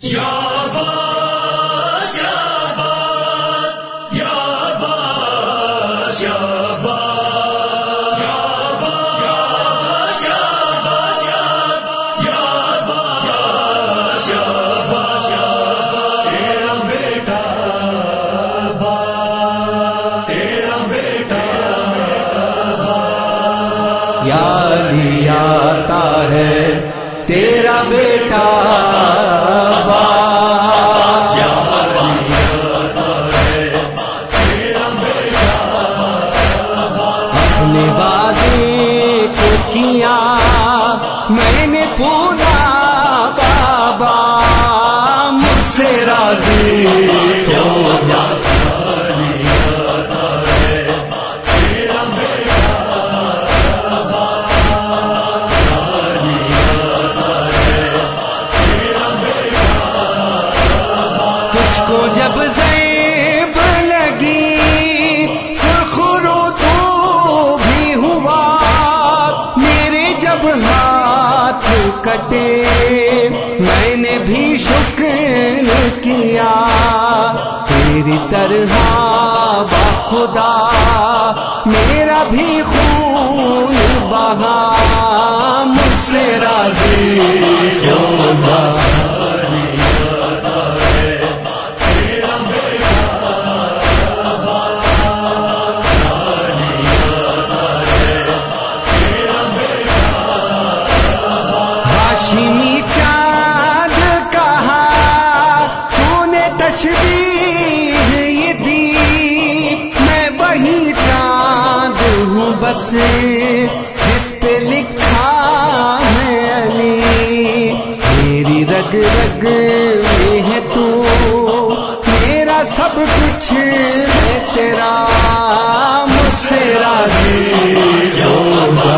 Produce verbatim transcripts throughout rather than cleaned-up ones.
شاباش شاباش شاباش شاباش شاباش شاباش شاباش تیرا بیٹا تیرا بیٹا یاد آتا ہے تیرا بیٹا اپنے وعدے کو کیا میں نے پورا بابا مجھ سے راضی ہو جا کو جب زیب لگی سخرو تو بھی ہوا میرے جب ہاتھ کٹے میں نے بھی شکر کیا تیری طرح بخدا میرا بھی خون بہا مجھ سے راضی ہو جا ہاشمی چاند کہا تو نے تشبیہ یہ دی میں وہی چاند ہوں بس جس پہ لکھا ہے علی میری رگ رگ میں ہے تو میرا سب کچھ ہے تیرا مجھ سے راضی ہو جا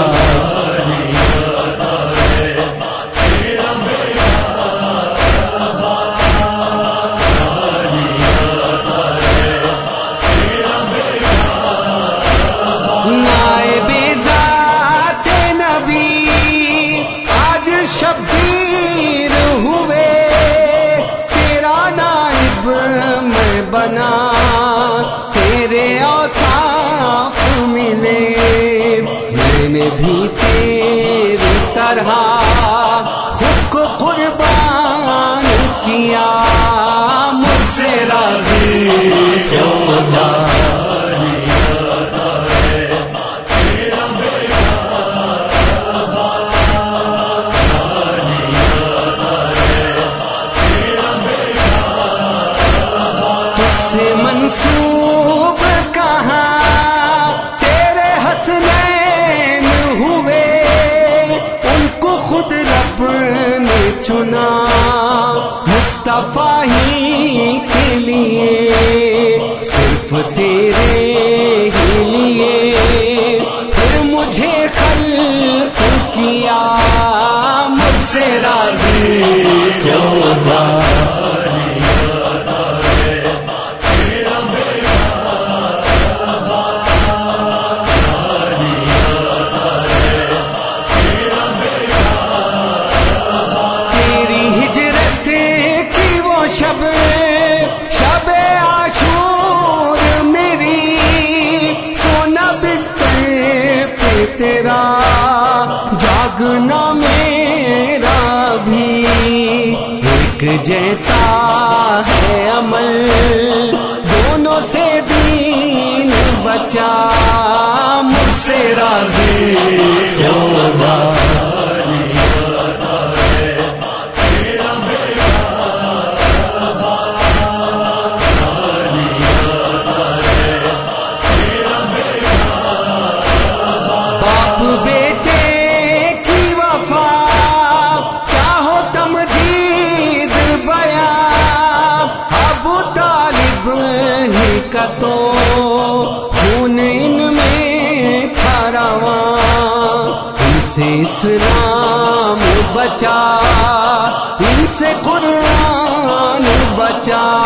شبیر ہوئے تیرا نائب میں بنا تیرے اوصاف ملے میں نے بھی تیری طرح خود کو قربان کیا مجھ سے راضی ہو جا منسوب کہاں تیرے حسنین ہوئے ان کو خود رب نے چنا مصطفیٰ ہی کے لیے صرف تیرے ہی لیے پھر مجھے خلق کیا مجھ سے راضی ہو جا شب شب عاشور میری سونا بستر پہ تیرا جاگنا میرا بھی ایک جیسا ہے عمل دونوں سے دین بچا مجھ سے راضی ہو جا بیٹے کی وفا کیا ہو تمجید بیان ابو طالب ہی کا تو خون ان میں تھا رواں ان سے اسلام بچا ان سے قرآن بچا